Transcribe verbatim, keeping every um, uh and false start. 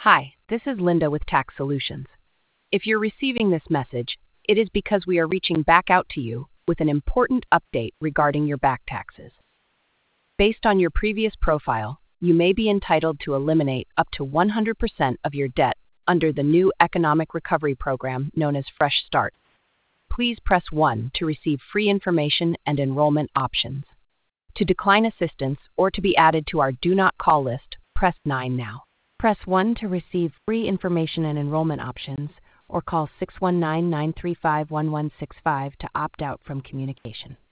Hi, this is Linda with Tax Solutions. If you're receiving this message, it is because we are reaching back out to you with an important update regarding your back taxes. Based on your previous profile, you may be entitled to eliminate up to one hundred percent of your debt under the new economic recovery program known as Fresh Start. Please press one to receive free information and enrollment options. To decline assistance or to be added to our Do Not Call list, press nine now. Press one to receive free information and enrollment options, or call six one nine, nine three five, one one six five to opt out from communication.